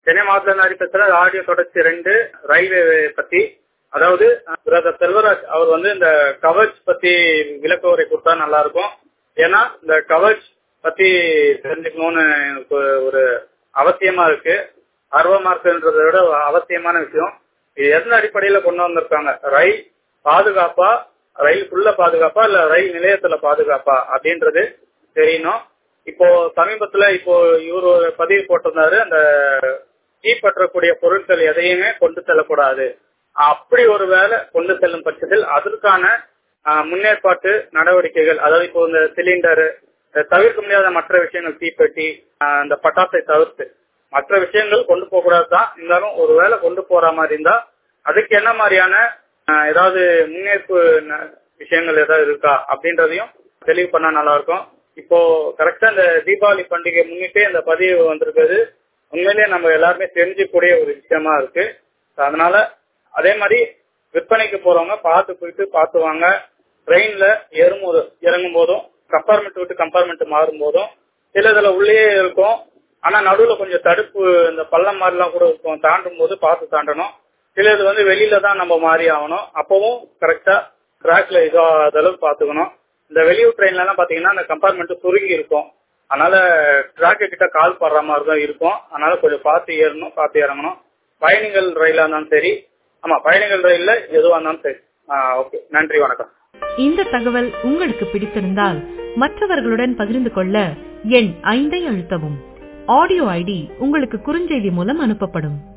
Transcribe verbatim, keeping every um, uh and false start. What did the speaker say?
சென்னை மாவட்டத்தில் இருந்து பேசுற ஆடியோ தொடர்ச்சி ரெண்டு ரயில்வே பத்தி. அதாவது பிரதர் செல்வராஜ் அவர் வந்து இந்த கவச் பத்தி விளக்க உரை கொடுத்தா நல்லா இருக்கும். ஏன்னா இந்த கவச் பத்தி தெரிஞ்சுக்கணும்னு எனக்கு ஒரு அவசியமா இருக்கு. ஆர்வமா இருக்குன்றதை விட அவசியமான விஷயம். இது எந்த அடிப்படையில கொண்டு வந்திருக்காங்க, ரயில் பாதுகாப்பா, ரயிலுக்குள்ள பாதுகாப்பா இல்ல ரயில் நிலையத்துல பாதுகாப்பா அப்படின்றது தெரியணும். இப்போ சமீபத்துல இப்போ இவரு பதிவு போட்டிருந்தாரு, அந்த தீப்பற்றக்கூடிய பொருட்கள் எதையுமே கொண்டு செல்லக்கூடாது. அப்படி ஒரு வேலை கொண்டு செல்லும் பட்சத்தில் அதற்கான முன்னேற்பாட்டு நடவடிக்கைகள், அதாவது இப்போ இந்த சிலிண்டரு தவிர்க்க முடியாத மற்ற விஷயங்கள், தீப்பெட்டி, இந்த பட்டாசை தவிர்த்து மற்ற விஷயங்கள் கொண்டு போக கூடாது தான். இருந்தாலும் ஒரு வேலை கொண்டு போற மாதிரி இருந்தா அதுக்கு என்ன மாதிரியான ஏதாவது முன்னேற்பு விஷயங்கள் ஏதாவது இருக்கா அப்படின்றதையும் தெளிவு பண்ணா நல்லா இருக்கும். இப்போ கரெக்டா இந்த தீபாவளி பண்டிகை முன்னிட்டே இந்த பதிவு வந்திருக்கிறது உண்மையிலேயே நம்ம எல்லாருமே தெரிஞ்சுக்கூடிய ஒரு விஷயமா இருக்கு. அதனால அதே மாதிரி விற்பனைக்கு போறவங்க பார்த்து போயிட்டு பார்த்து வாங்க. ட்ரெயின்ல ஏறும் போது இறங்கும் போதும் கம்பார்ட்மெண்ட் விட்டு கம்பார்ட்மெண்ட் மாறும் போதும் சில இதுல உள்ளே இருக்கும், ஆனா நடுவுல கொஞ்சம் தடுப்பு இந்த பள்ளம் மாதிரிலாம் கூட இருக்கும், தாண்டும் போது பார்த்து தாண்டணும். சில இது வந்து வெளியில தான் நம்ம மாறி ஆகணும். அப்பவும் கரெக்டா ட்ராக்ல இதாத அளவுக்கு பாத்துக்கணும். இந்த வெளியூர் ட்ரெயின்ல எல்லாம் பாத்தீங்கன்னா அந்த கம்பார்ட்மெண்ட் சுருங்கி இருக்கும், அதனால ட்ராக்கு கிட்ட கால் படுற மாதிரி தான் இருக்கும். அதனால கொஞ்சம் பார்த்து ஏறணும், பார்த்து இறங்கணும். பயணிகள் ரயிலா இருந்தாலும் சரி, ஆமா பயணிகள் ரயில்ல எதுவா இருந்தாலும் சரி. ஓகே, நன்றி, வணக்கம். இந்த தகவல் உங்களுக்கு பிடித்திருந்தால் மற்றவர்களுடன் பகிர்ந்து கொள்ள எண் ஐந்தை அழுத்தவும். ஆடியோ ஐடி உங்களுக்கு குறுஞ்செய்தி மூலம் அனுப்பப்படும்.